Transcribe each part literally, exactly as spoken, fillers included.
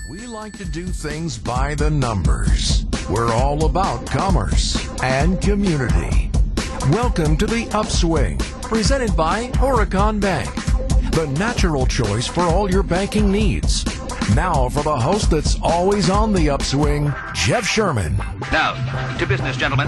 We like to do things by the numbers. We're all about commerce and community. Welcome to The Upswing, presented by Horicon Bank, the natural choice for all your banking needs. Now for the host that's always on the upswing, Jeff Sherman. Now, to business, gentlemen.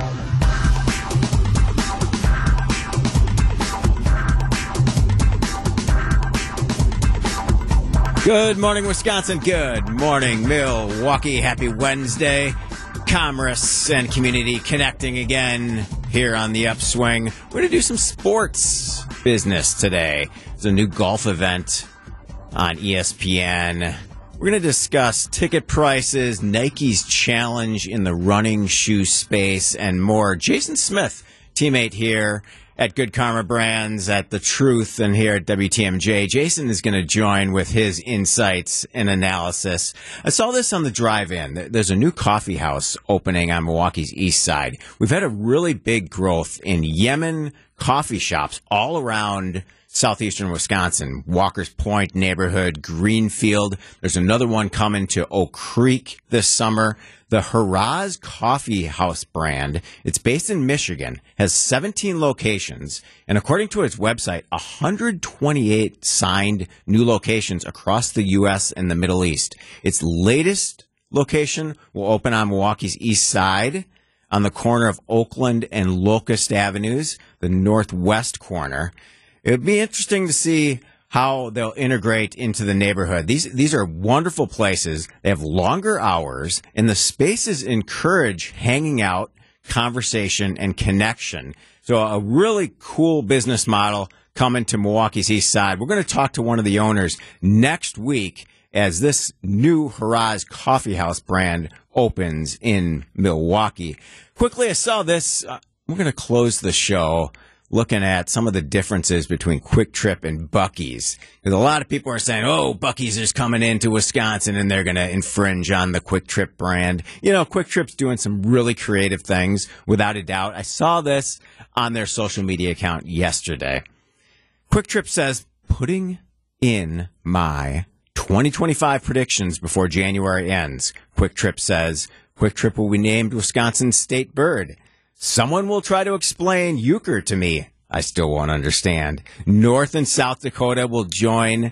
Good morning, Wisconsin. Good morning, Milwaukee. Happy Wednesday. Commerce and community connecting again here on the Upswing. We're going to do some sports business today. There's a new golf event on E S P N. We're going to discuss ticket prices, Nike's challenge in the running shoe space, and more. Jason Smith, teammate here at Good Karma Brands, at The Truth, and here at W T M J. Jason is going to join with his insights and analysis. I saw this on the drive-in. There's a new coffee house opening on Milwaukee's east side. We've had a really big growth in Yemen coffee shops all around southeastern Wisconsin. Walker's Point neighborhood, Greenfield. There's another one coming to Oak Creek this summer. The Haraz Coffee House brand, it's based in Michigan, has seventeen locations, and according to its website, one hundred twenty-eight signed new locations across the U S and the Middle East. Its latest location will open on Milwaukee's east side on the corner of Oakland and Locust Avenues, the northwest corner. It would be interesting to see how they'll integrate into the neighborhood. These these are wonderful places. They have longer hours, and the spaces encourage hanging out, conversation, and connection. So a really cool business model coming to Milwaukee's east side. We're going to talk to one of the owners next week as this new Haraz Coffee House brand opens in Milwaukee. Quickly, I saw this. Uh, we're going to close the show looking at some of the differences between Quick Trip and Buc-ee's. Because a lot of people are saying, oh, Buc-ee's is coming into Wisconsin and they're going to infringe on the Quick Trip brand. You know, Quick Trip's doing some really creative things, without a doubt. I saw this on their social media account yesterday. Quick Trip says, putting in my twenty twenty-five predictions before January ends. Quick Trip says, Quick Trip will be named Wisconsin's state bird. Someone will try to explain euchre to me. I still won't understand. North and South Dakota will join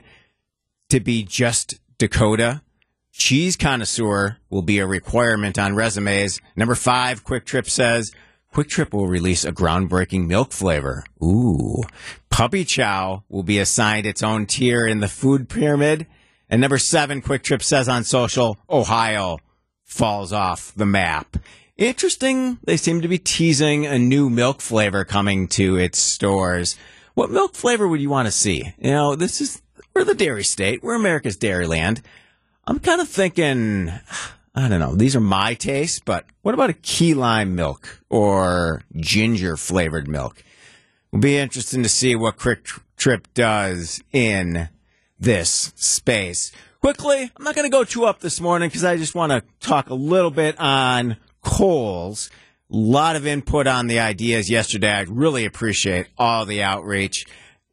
to be just Dakota. Cheese connoisseur will be a requirement on resumes. Number five, Quick Trip says, Quick Trip will release a groundbreaking milk flavor. Ooh. Puppy Chow will be assigned its own tier in the food pyramid. And number seven, Quick Trip says on social, Ohio falls off the map. Interesting, they seem to be teasing a new milk flavor coming to its stores. What milk flavor would you want to see? You know, this is, we're the dairy state. We're America's Dairyland. I'm kind of thinking, I don't know, these are my tastes, but what about a key lime milk or ginger flavored milk? It'll be interesting to see what Quick Trip does in this space. Quickly, I'm not going to go too up this morning because I just want to talk a little bit on Kohl's. A lot of input on the ideas yesterday. I really appreciate all the outreach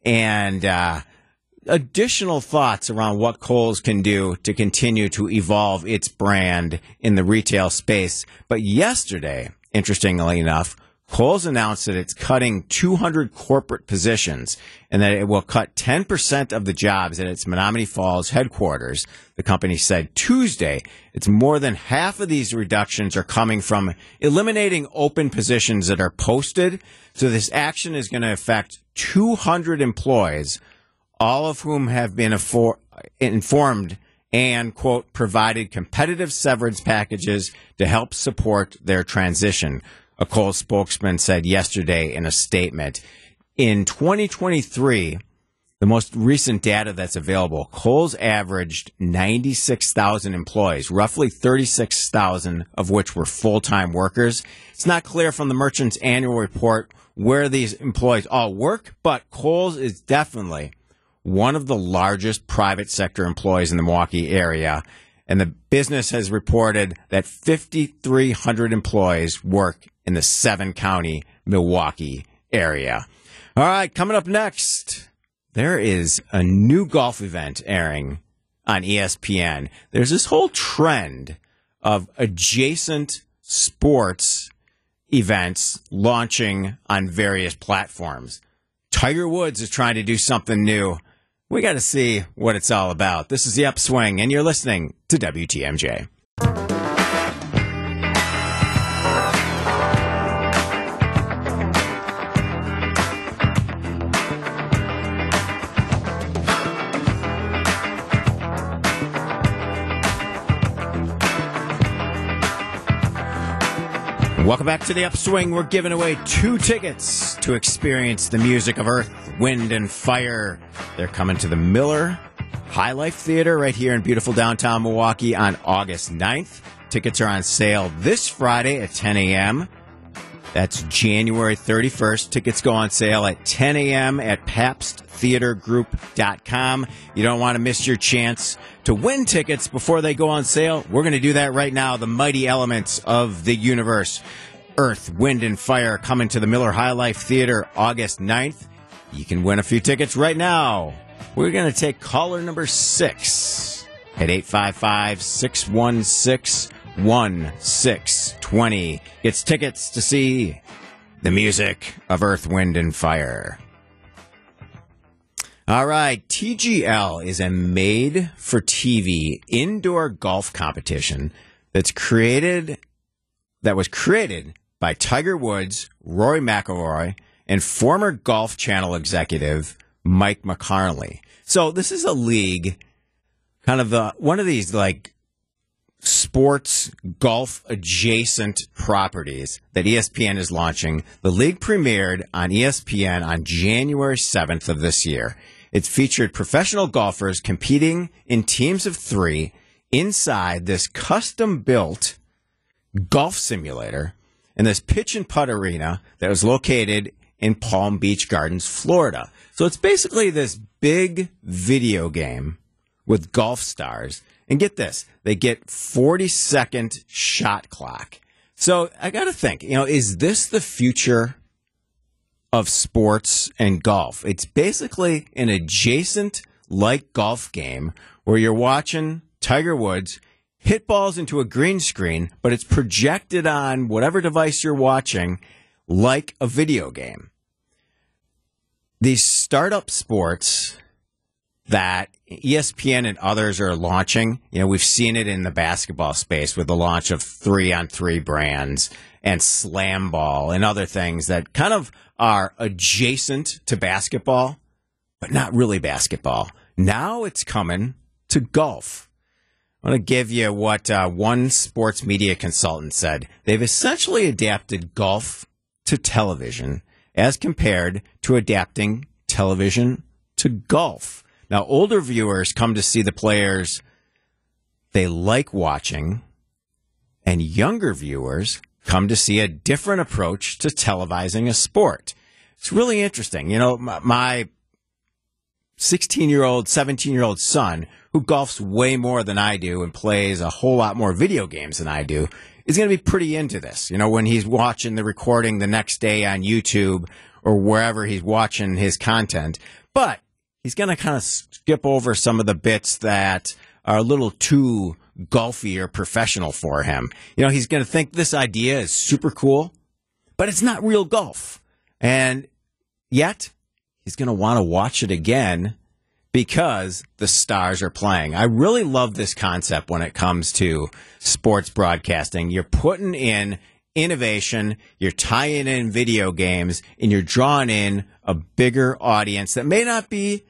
and uh, additional thoughts around what Kohl's can do to continue to evolve its brand in the retail space. But yesterday, interestingly enough, Kohl's announced that it's cutting two hundred corporate positions and that it will cut ten percent of the jobs at its Menomonee Falls headquarters. The company said Tuesday it's more than half of these reductions are coming from eliminating open positions that are posted. So this action is going to affect two hundred employees, all of whom have been affor- informed and, quote, provided competitive severance packages to help support their transition. A Kohl's spokesman said yesterday in a statement. In twenty twenty-three, the most recent data that's available, Kohl's averaged ninety-six thousand employees, roughly thirty-six thousand of which were full-time workers. It's not clear from the merchant's annual report where these employees all work, but Kohl's is definitely one of the largest private sector employees in the Milwaukee area. And the business has reported that five thousand three hundred employees work in the seven-county Milwaukee area. All right, coming up next, there is a new golf event airing on E S P N. There's this whole trend of adjacent sports events launching on various platforms. Tiger Woods is trying to do something new. We got to see what it's all about. This is The Upswing, and you're listening to W T M J. Welcome back to The Upswing. We're giving away two tickets to experience the music of Earth, Wind, and Fire. They're coming to the Miller High Life Theater right here in beautiful downtown Milwaukee on August ninth. Tickets are on sale this Friday at ten a.m. That's January thirty-first. Tickets go on sale at ten a.m. at pabst theater group dot com. You don't want to miss your chance to win tickets before they go on sale. We're going to do that right now. The mighty elements of the universe, Earth, Wind, and Fire, coming to the Miller High Life Theater August ninth. You can win a few tickets right now. We're going to take caller number six at eight five five, six one six, one six two zero. Gets tickets to see the music of Earth, Wind, and Fire. All right, T G L is a made-for-T V indoor golf competition that's created, that was created by Tiger Woods, Rory McIlroy, and former Golf Channel executive Mike McCarnley. So this is a league, kind of the one of these like sports golf adjacent properties that E S P N is launching. The league premiered on E S P N on January seventh of this year. It's featured professional golfers competing in teams of three inside this custom-built golf simulator in this pitch and putt arena that was located in Palm Beach Gardens, Florida. So it's basically this big video game with golf stars. And get this, they get forty-second shot clock. So I got to think, you know, is this the future of sports and golf? It's basically an adjacent like golf game where you're watching Tiger Woods hit balls into a green screen, but it's projected on whatever device you're watching like a video game. These startup sports that E S P N and others are launching, you know, we've seen it in the basketball space with the launch of three-on-three brands and slam ball and other things that kind of are adjacent to basketball, but not really basketball. Now it's coming to golf. I want to give you what uh, one sports media consultant said. They've essentially adapted golf to television as compared to adapting television to golf. Now, older viewers come to see the players they like watching, and younger viewers come to see a different approach to televising a sport. It's really interesting. You know, my sixteen-year-old, seventeen-year-old son, who golfs way more than I do and plays a whole lot more video games than I do, is going to be pretty into this. You know, when he's watching the recording the next day on YouTube or wherever he's watching his content. But he's going to kind of skip over some of the bits that are a little too golfy or professional for him. You know, he's going to think this idea is super cool, but it's not real golf. And yet, he's going to want to watch it again because the stars are playing. I really love this concept when it comes to sports broadcasting. You're putting in innovation, you're tying in video games, and you're drawing in a bigger audience that may not be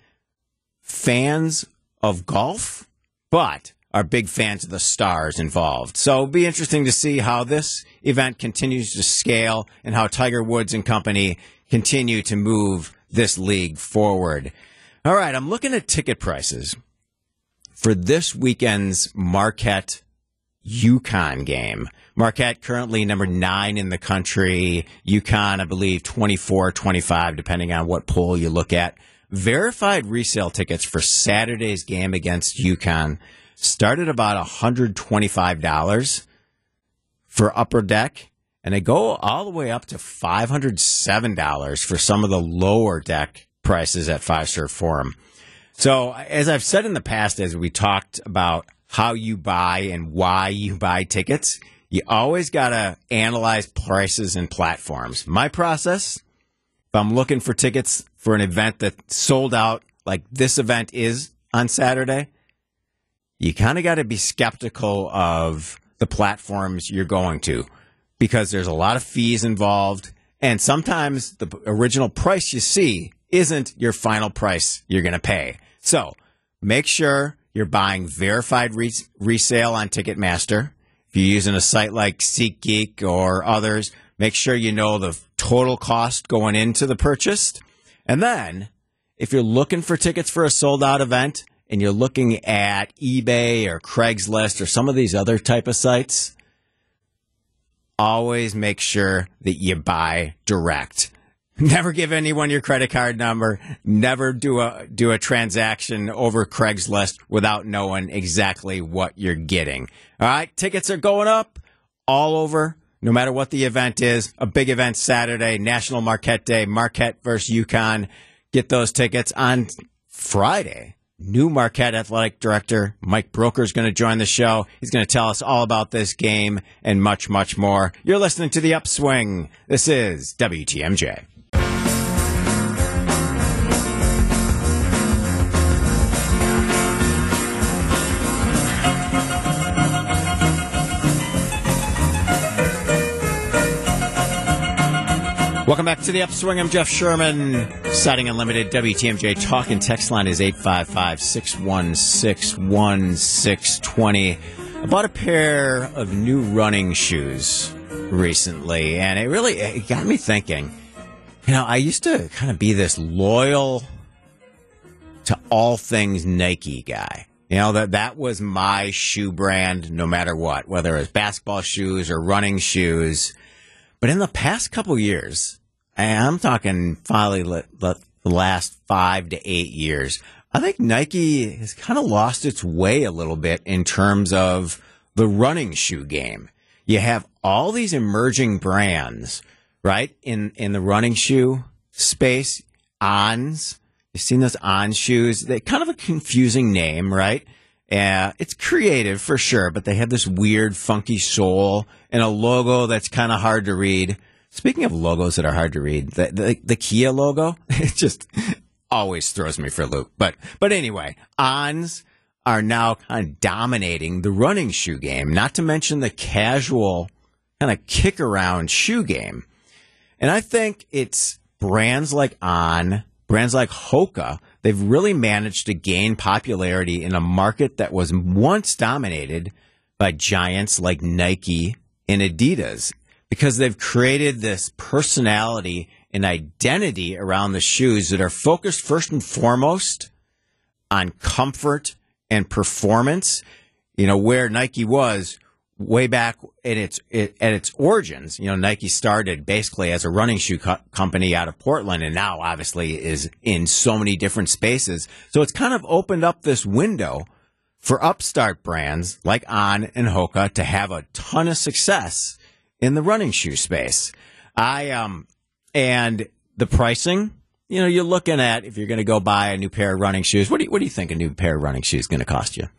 fans of golf, but are big fans of the stars involved. So it'll be interesting to see how this event continues to scale and how Tiger Woods and company continue to move this league forward. All right, I'm looking at ticket prices for this weekend's Marquette UConn game. Marquette currently number nine in the country. UConn, I believe, twenty-four, twenty-five, depending on what poll you look at. Verified resale tickets for Saturday's game against UConn start at about one hundred twenty-five dollars for Upper Deck, and they go all the way up to five hundred seven dollars for some of the lower deck prices at Five Star Forum. So, as I've said in the past, as we talked about how you buy and why you buy tickets, you always got to analyze prices and platforms. My process, if I'm looking for tickets for an event that's sold out, like this event is on Saturday, you kind of got to be skeptical of the platforms you're going to because there's a lot of fees involved. And sometimes the original price you see isn't your final price you're going to pay. So make sure you're buying verified re- resale on Ticketmaster. If you're using a site like SeatGeek or others, make sure you know the total cost going into the purchase. And then if you're looking for tickets for a sold-out event and you're looking at eBay or Craigslist or some of these other type of sites, always make sure that you buy direct. Never give anyone your credit card number. Never do a do a transaction over Craigslist without knowing exactly what you're getting. All right, tickets are going up all over, no matter what the event is. A big event Saturday, National Marquette Day, Marquette versus UConn. Get those tickets on Friday. New Marquette Athletic Director Mike Broker is going to join the show. He's going to tell us all about this game and much, much more. You're listening to The Upswing. This is W T M J. Welcome back to The Upswing. I'm Jeff Sherman. Siding Unlimited, W T M J talk and text line is eight five five, six one six, one six two zero. I bought a pair of new running shoes recently, and it really it got me thinking. You know, I used to kind of be this loyal to all things Nike guy. You know, that that was my shoe brand no matter what, whether it was basketball shoes or running shoes. But in the past couple years, and I'm talking finally the last five to eight years, I think Nike has kind of lost its way a little bit in terms of the running shoe game. You have all these emerging brands, right, in, in the running shoe space. Ons, you've seen those On shoes. They kind of a confusing name, right? Uh, it's creative for sure, but they have this weird, funky sole and a logo that's kind of hard to read. Speaking of logos that are hard to read, the, the, the Kia logo, it just always throws me for a loop. But but anyway, Ons are now kind of dominating the running shoe game, not to mention the casual kind of kick-around shoe game. And I think it's brands like On, brands like Hoka, they've really managed to gain popularity in a market that was once dominated by giants like Nike and Adidas, because they've created this personality and identity around the shoes that are focused first and foremost on comfort and performance. You know, where Nike was way back in its it, at its origins. You know, Nike started basically as a running shoe co- company out of Portland, and now obviously is in so many different spaces. So it's kind of opened up this window for upstart brands like On and Hoka to have a ton of success in the running shoe space. I um and the pricing, you know, you're looking at, if you're going to go buy a new pair of running shoes, what do you, what do you think a new pair of running shoes is going to cost you?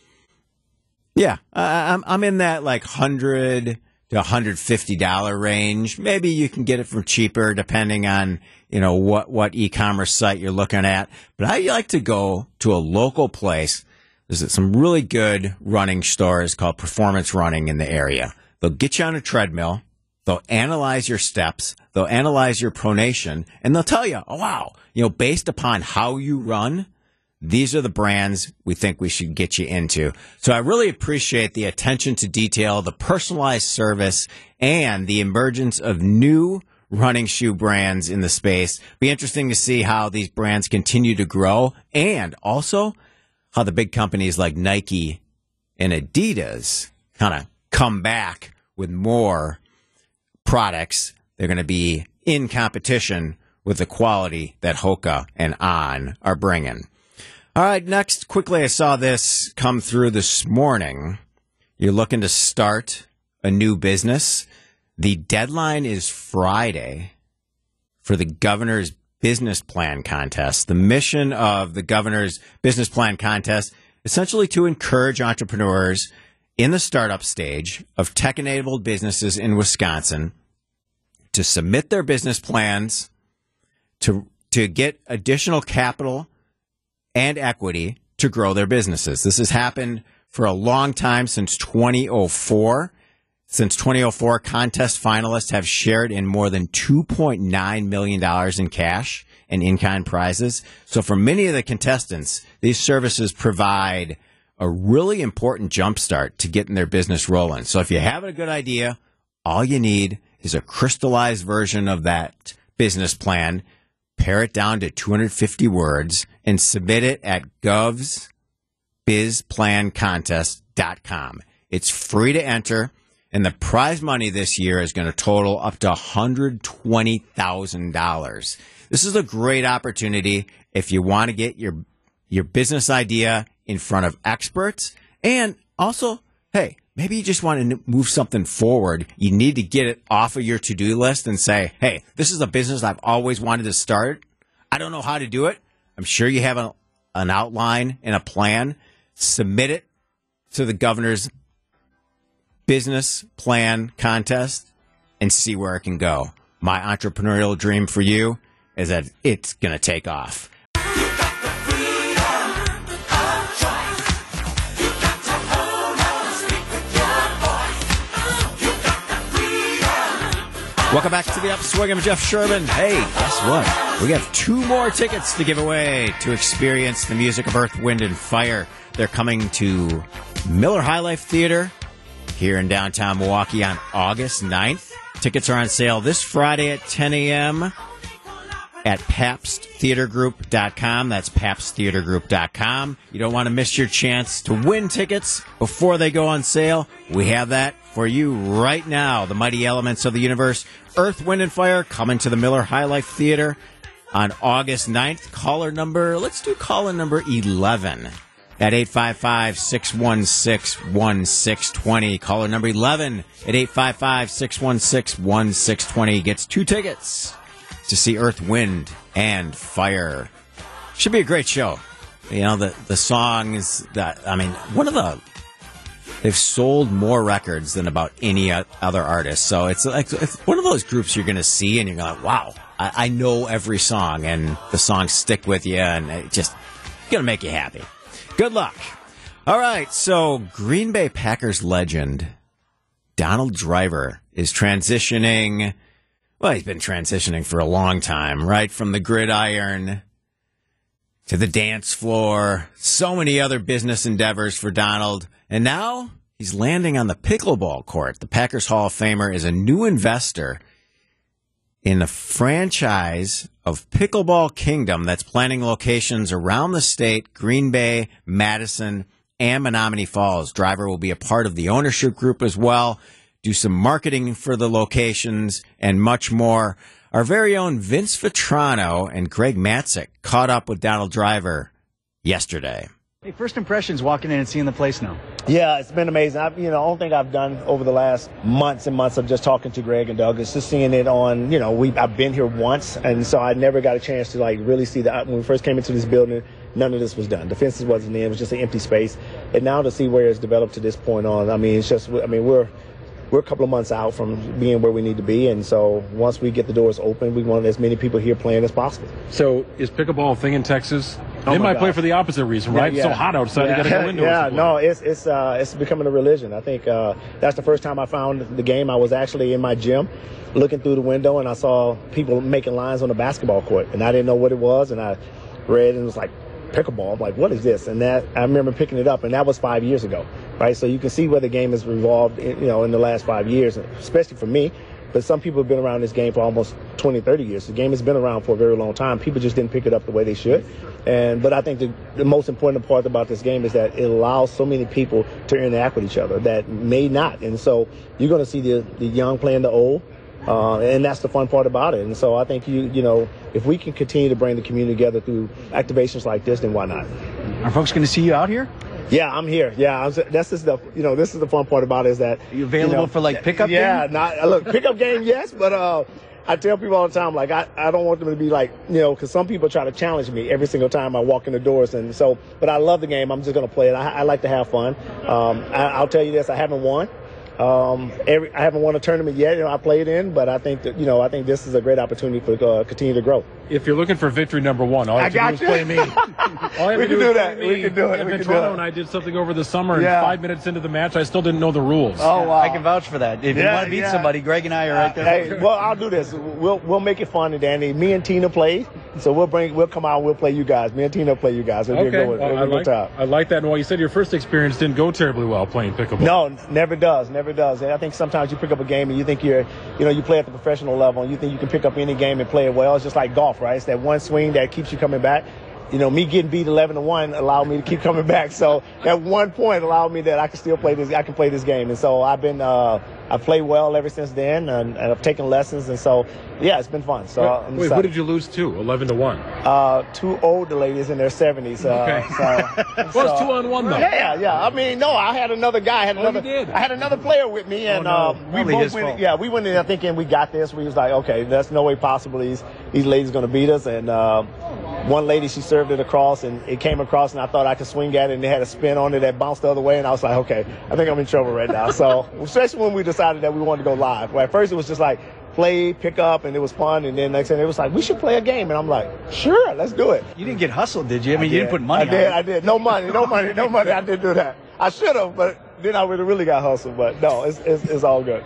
Yeah, uh, I'm I'm in that like one hundred to one hundred fifty dollars range. Maybe you can get it for cheaper depending on, you know, what what e-commerce site you're looking at. But I like to go to a local place. There's some really good running stores called Performance Running in the area. They'll get you on a treadmill. They'll analyze your steps. They'll analyze your pronation. And they'll tell you, oh, wow, you know, based upon how you run, these are the brands we think we should get you into. So I really appreciate the attention to detail, the personalized service, and the emergence of new running shoe brands in the space. Be interesting to see how these brands continue to grow, and also how the big companies like Nike and Adidas kind of come back with more products. They're going to be in competition with the quality that Hoka and On are bringing. All right, next, quickly, I saw this come through this morning. You're looking to start a new business. The deadline is Friday for the governor's Business Plan Contest. The mission of the governor's Business Plan Contest essentially to encourage entrepreneurs in the startup stage of tech-enabled businesses in Wisconsin to submit their business plans to to get additional capital and equity to grow their businesses. This has happened for a long time, since twenty oh four. Since twenty oh four, contest finalists have shared in more than two point nine million dollars in cash and in-kind prizes. So for many of the contestants, these services provide a really important jumpstart to getting their business rolling. So if you have a good idea, all you need is a crystallized version of that business plan, pare it down to two hundred fifty words, and submit it at govs biz plan contest dot com. It's free to enter, and the prize money this year is going to total up to one hundred twenty thousand dollars. This is a great opportunity if you want to get your your business idea in front of experts, and also, hey, maybe you just want to move something forward. You need to get it off of your to-do list and say, hey, this is a business I've always wanted to start. I don't know how to do it. I'm sure you have a, an outline and a plan. Submit it to the governor's Business Plan Contest and see where it can go. My entrepreneurial dream for you is that it's going to take off. Welcome back to the Upswing. I'm Jeff Sherman. Hey, guess what? We have two more tickets to give away to experience the music of Earth, Wind, and Fire. They're coming to Miller High Life Theater here in downtown Milwaukee on August ninth. Tickets are on sale this Friday at ten a.m. at pabst theater group dot com. That's pabst theater group dot com. You don't want to miss your chance to win tickets before they go on sale. We have that for you right now. The Mighty Elements of the Universe, Earth, Wind, and Fire, coming to the Miller High Life Theater on August ninth. Caller number, let's do caller number eleven at eight five five, six one six, one six two zero. Caller number eleven at eight five five, six one six, one six two zero gets two tickets to see Earth, Wind, and Fire. Should be a great show. You know, the, the songs that, I mean, one of the, they've sold more records than about any other artist. So it's like it's one of those groups you're going to see and you're like, wow, I, I know every song, and the songs stick with you, and it just going to make you happy. Good luck. All right, so Green Bay Packers legend Donald Driver is transitioning. Well, he's been transitioning for a long time, right? From the gridiron to the dance floor, so many other business endeavors for Donald. And now he's landing on the pickleball court. The Packers Hall of Famer is a new investor in the franchise of Pickleball Kingdom that's planning locations around the state, Green Bay, Madison, and Menominee Falls. Driver will be a part of the ownership group as well, do some marketing for the locations, and much more. Our very own Vince Vitrano and Greg Matzik caught up with Donald Driver yesterday. Hey, first impressions walking in and seeing the place now. Yeah, it's been amazing. I've, you know, the only thing I've done over the last months and months of just talking to Greg and Doug is just seeing it on, you know, we I've been here once, and so I never got a chance to, like, really see that. When we first came into this building, none of this was done. The fences wasn't in. It was just an empty space. And now to see where it's developed to this point on, I mean, it's just, I mean, we're, we're a couple of months out from being where we need to be, and so once we get the doors open, we want as many people here playing as possible. So is pickleball a thing in Texas? Oh they might God. play for the opposite reason, right? Yeah, yeah. It's so hot outside, yeah. they got to go indoors. Yeah, no, it's it's uh, it's becoming a religion. I think uh, that's the first time I found the game. I was actually in my gym looking through the window, and I saw people making lines on the basketball court, and I didn't know what it was, and I read, and it was like, pickleball. I'm like, what is this? And that I remember picking it up, and that was five years ago, right? So you can see where the game has evolved, in, you know, in the last five years, especially for me. But some people have been around this game for almost twenty, thirty years. The game has been around for a very long time. People just didn't pick it up the way they should. And but I think the, the most important part about this game is that it allows so many people to interact with each other that may not. And so you're going to see the, the young playing the old. Uh, and that's the fun part about it. And so I think, you you know, if we can continue to bring the community together through activations like this, then why not? Are folks going to see you out here? Yeah, I'm here. Yeah, I'm, that's just the, you know, this is the fun part about it is that. Are you available you know, for like pickup yeah, game? Yeah, not, look, pickup game, yes, but uh, I tell people all the time, like, I, I don't want them to be like, you know, because some people try to challenge me every single time I walk in the doors. And so, but I love the game. I'm just going to play it. I, I like to have fun. Um, I, I'll tell you this, I haven't won. Um, every, I haven't won a tournament yet, you know, I played in, but I think that, you know, I think this is a great opportunity for uh, continue to grow. If you're looking for victory number one, all you have I to do got is you. play me. All you have We to can do do is that. play We me. can do it. In We can do Toronto, it. and I did something over the summer, Yeah. and five minutes into the match, I still didn't know the rules. Oh, wow. I can vouch for that. If you Yeah, want to beat yeah. somebody, Greg and I are right there. Hey, well, I'll do this. We'll we'll make it fun, Danny. Me and Tina play, so we'll bring we'll come out and we'll play you guys. Me and Tina play you guys. It'll be a Okay, good one. well, It'll I, be a like, good time. I like that. And while you said your first experience didn't go terribly well playing pickleball. No, never does, never does. And I think sometimes you pick up a game and you think you're, you know, you play at the professional level and you think you can pick up any game and play it well. It's just like golf, right? It's that one swing that keeps you coming back. You know, me getting beat eleven to one allowed me to keep coming back. So at one point allowed me that I can still play this. I can play this game. And so I've been, uh, I've played well ever since then, and, and I've taken lessons. And so, yeah, it's been fun. So I'm Wait, excited. what did you lose to? eleven to one. Uh, two older ladies in their seventies. Uh, Okay. So, Well, it's two on one, though. Yeah, yeah. I mean, no, I had another guy. I had Oh, another. you did? I had another player with me, and Oh, no. uh, we Probably both his went. fault. Yeah, we went in there thinking we got this. We was like, okay, there's no way possible these these ladies going to beat us. And uh, one lady, she served it across, and it came across, and I thought I could swing at it, and they had a spin on it that bounced the other way, and I was like, okay, I think I'm in trouble right now. So, especially when we decided that we wanted to go live. Well, at first it was just like play, pick up, and it was fun, and then next thing it was like we should play a game, and I'm like, sure, let's do it. You didn't get hustled, did you? I mean, I you didn't put money I on did, it. I did. No money, no money, no money. I didn't do that. I should have, but then I would have really got hustled. But no, it's, it's, it's all good.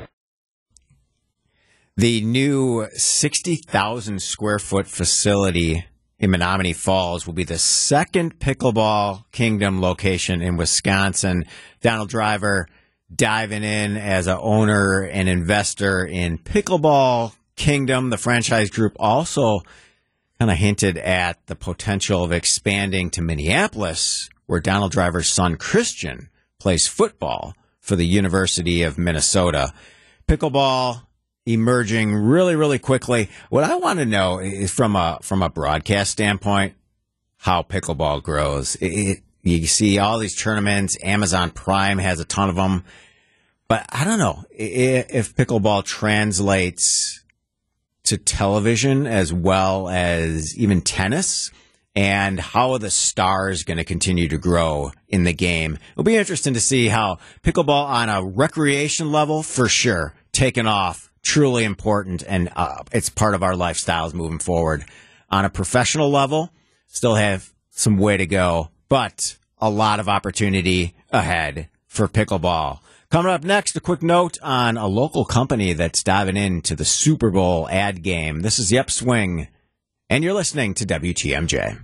The new sixty thousand square foot facility in Menominee Falls will be the second Pickleball Kingdom location in Wisconsin. Donald Driver diving in as an owner and investor in Pickleball Kingdom. The franchise group also kind of hinted at the potential of expanding to Minneapolis, where Donald Driver's son Christian plays football for the University of Minnesota. Pickleball emerging really, really quickly. What I want to know is from a from a broadcast standpoint, how pickleball grows. It, it, you see all these tournaments. Amazon Prime has a ton of them. But I don't know if pickleball translates to television as well as even tennis, and how are the stars going to continue to grow in the game. It'll be interesting to see how pickleball on a recreation level, for sure, taken off, truly important, and uh, it's part of our lifestyles moving forward. On a professional level, still have some way to go, but a lot of opportunity ahead for pickleball. Coming up next, a quick note on a local company that's diving into the Super Bowl ad game. This is the Upswing, and you're listening to W T M J.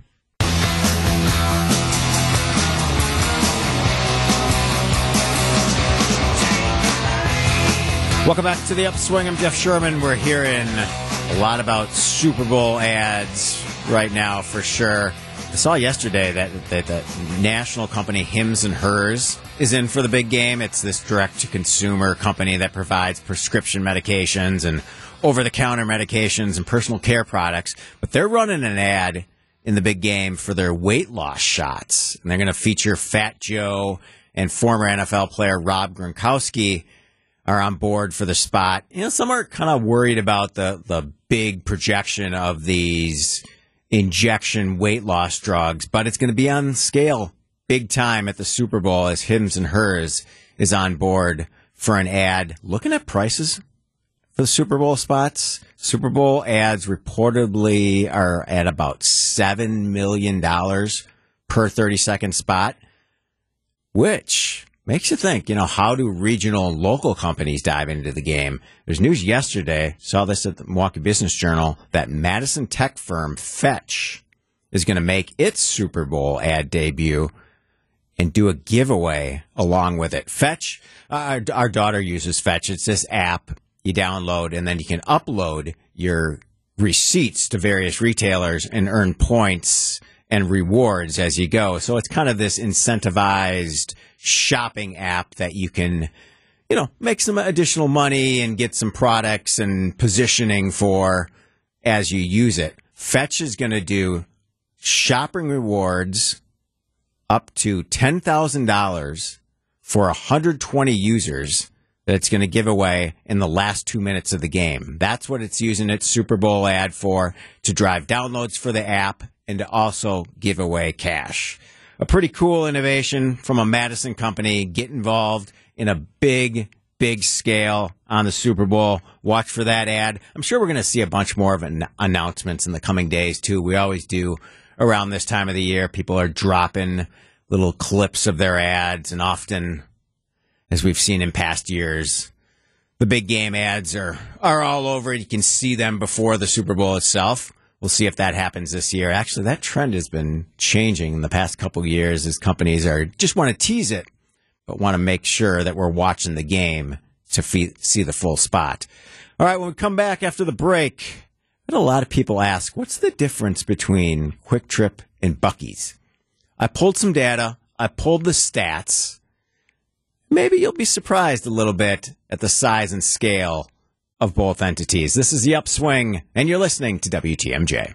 Welcome back to the Upswing. I'm Jeff Sherman. We're hearing a lot about Super Bowl ads right now, for sure. I saw yesterday that, that the national company Hims and Hers is in for the big game. It's this direct-to-consumer company that provides prescription medications and over-the-counter medications and personal care products. But they're running an ad in the big game for their weight loss shots. And they're going to feature Fat Joe and former N F L player Rob Gronkowski are on board for the spot. You know, some are kind of worried about the, the big projection of these injection weight loss drugs, but it's going to be on scale big time at the Super Bowl as Hims and Hers is on board for an ad. Looking at prices for the Super Bowl spots, Super Bowl ads reportedly are at about seven million dollars per thirty second spot, which makes you think, you know, how do regional and local companies dive into the game? There's news yesterday, saw this at the Milwaukee Business Journal, that Madison tech firm Fetch is going to make its Super Bowl ad debut and do a giveaway along with it. Fetch, uh, our, our daughter uses Fetch. It's this app you download, and then you can upload your receipts to various retailers and earn points and rewards as you go. So it's kind of this incentivized shopping app that you can, you know, make some additional money and get some products and positioning for as you use it. Fetch is going to do shopping rewards up to ten thousand dollars for one hundred twenty users that it's going to give away in the last two minutes of the game. That's what it's using its Super Bowl ad for, to drive downloads for the app and to also give away cash. A pretty cool innovation from a Madison company. Get involved in a big, big scale on the Super Bowl. Watch for that ad. I'm sure we're going to see a bunch more of an announcements in the coming days, too. We always do around this time of the year. People are dropping little clips of their ads, and often, as we've seen in past years, the big game ads are, are all over. You can see them before the Super Bowl itself. We'll see if that happens this year. Actually, that trend has been changing in the past couple of years as companies are just want to tease it, but want to make sure that we're watching the game to fee- see the full spot. All right, when we come back after the break, I had a lot of people ask, what's the difference between Quick Trip and Buc-ee's? I pulled some data. I pulled the stats. Maybe you'll be surprised a little bit at the size and scale of both entities. This is The Upswing, and you're listening to W T M J.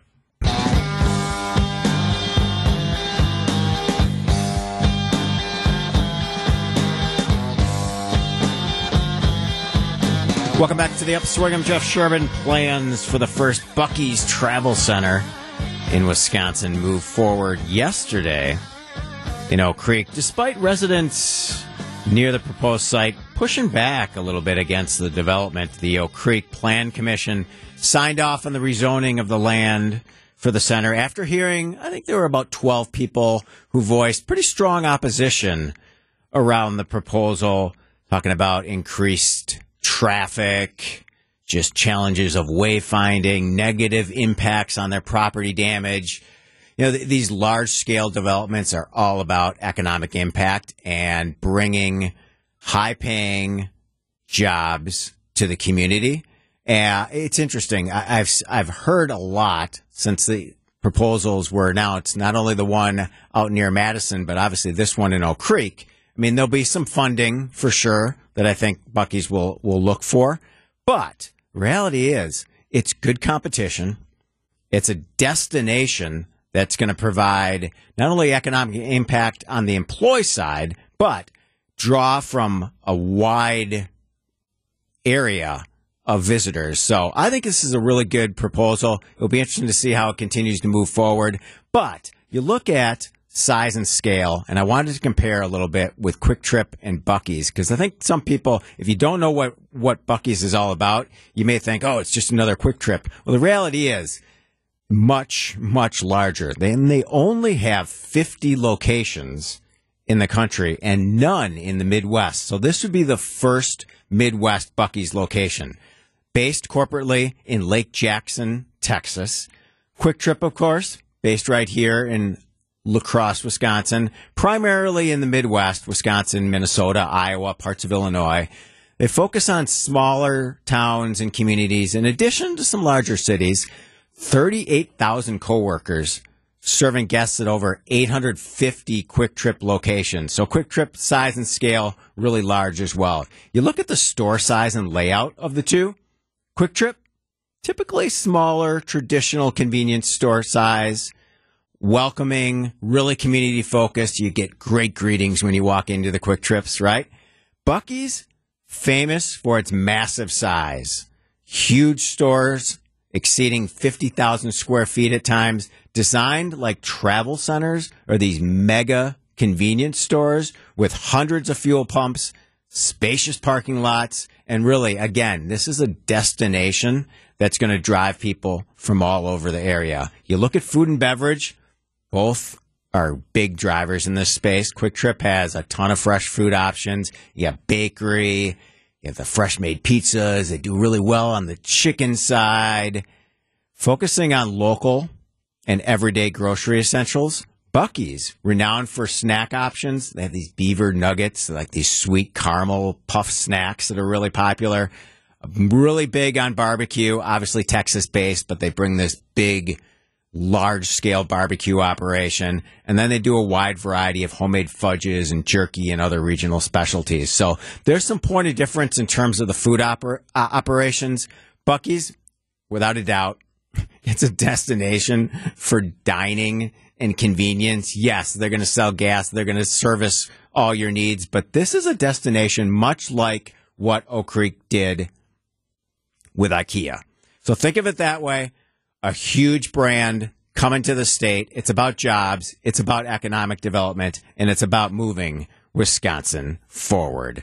Welcome back to The Upswing. I'm Jeff Sherman. Plans for the first Buc-ee's Travel Center in Wisconsin moved forward yesterday in Oak Creek, despite residents near the proposed site pushing back a little bit against the development. The Oak Creek Plan Commission signed off on the rezoning of the land for the center after hearing, I think there were about twelve people who voiced pretty strong opposition around the proposal, talking about increased traffic, just challenges of wayfinding, negative impacts on their property damage. You know, th- these large-scale developments are all about economic impact and bringing high-paying jobs to the community. Uh, it's interesting. I- I've I've heard a lot since the proposals were announced, not only the one out near Madison, but obviously this one in Oak Creek. I mean, there'll be some funding for sure that I think Buc-ee's will, will look for. But reality is, it's good competition. It's a destination that's going to provide not only economic impact on the employee side, but draw from a wide area of visitors. So I think this is a really good proposal. It'll be interesting to see how it continues to move forward. But you look at size and scale, and I wanted to compare a little bit with Quick Trip and Buc-ee's, because I think some people, if you don't know what, what Buc-ee's is all about, you may think, oh, it's just another Quick Trip. Well, the reality is, much, much larger. They, and they only have fifty locations in the country and none in the Midwest. So this would be the first Midwest Buc-ee's location. Based corporately in Lake Jackson, Texas. Quick Trip, of course, based right here in La Crosse, Wisconsin. Primarily in the Midwest, Wisconsin, Minnesota, Iowa, parts of Illinois. They focus on smaller towns and communities in addition to some larger cities. thirty-eight thousand coworkers serving guests at over eight hundred fifty Quick Trip locations. So Quick Trip size and scale really large as well. You look at the store size and layout of the two. Quick Trip, typically smaller, traditional convenience store size, welcoming, really community focused. You get great greetings when you walk into the Quick Trips, right? Buc-ee's, famous for its massive size. Huge stores, exceeding fifty thousand square feet at times, designed like travel centers or these mega convenience stores with hundreds of fuel pumps, spacious parking lots, and really, again, this is a destination that's going to drive people from all over the area. You look at food and beverage, both are big drivers in this space. Quick Trip has a ton of fresh food options. You have bakery, you have the fresh-made pizzas. They do really well on the chicken side. Focusing on local and everyday grocery essentials, Buc-ee's, renowned for snack options. They have these beaver nuggets, like these sweet caramel puff snacks that are really popular. Really big on barbecue, obviously Texas-based, but they bring this big, large-scale barbecue operation. And then they do a wide variety of homemade fudges and jerky and other regional specialties. So there's some point of difference in terms of the food oper- uh, operations. Buc-ee's, without a doubt, it's a destination for dining and convenience. Yes, they're going to sell gas. They're going to service all your needs. But this is a destination much like what Oak Creek did with IKEA. So think of it that way. A huge brand coming to the state. It's about jobs. It's about economic development. And it's about moving Wisconsin forward.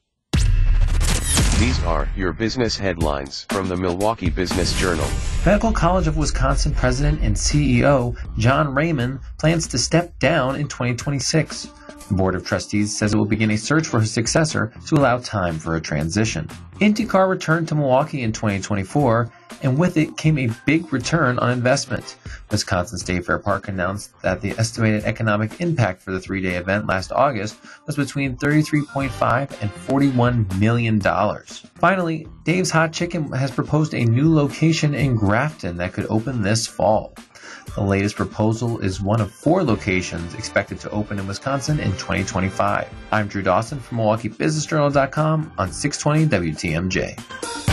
These are your business headlines from the Milwaukee Business Journal. Medical College of Wisconsin President and C E O John Raymond plans to step down in twenty twenty-six. The Board of Trustees says it will begin a search for his successor to allow time for a transition. IndyCar returned to Milwaukee in twenty twenty-four, and with it came a big return on investment. Wisconsin State Fair Park announced that the estimated economic impact for the three-day event last August was between thirty-three point five and forty-one million dollars. Finally, Dave's Hot Chicken has proposed a new location in Grafton that could open this fall. The latest proposal is one of four locations expected to open in Wisconsin in twenty twenty-five. I'm Drew Dawson from Milwaukee Business Journal dot com on six twenty W T M J.